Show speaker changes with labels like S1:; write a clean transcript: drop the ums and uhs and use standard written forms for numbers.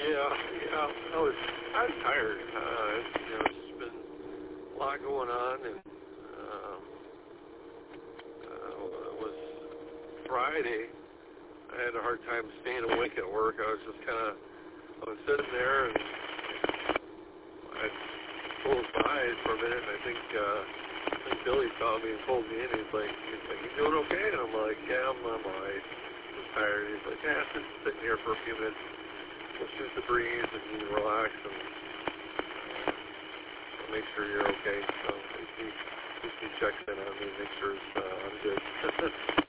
S1: Yeah. I'm tired. It's just been a lot going on, and it was Friday. I had a hard time staying awake at work. I was sitting there, and I closed my eyes for a minute, and I think Billy saw me and pulled me in. He's like, "You doing okay?" And I'm like, "Yeah, I'm all right. I'm tired." He's like, "Yeah, just sitting here for a few minutes. We'll shoot the breeze and you relax and make sure you're okay." So he checks in on me, make sure I'm good.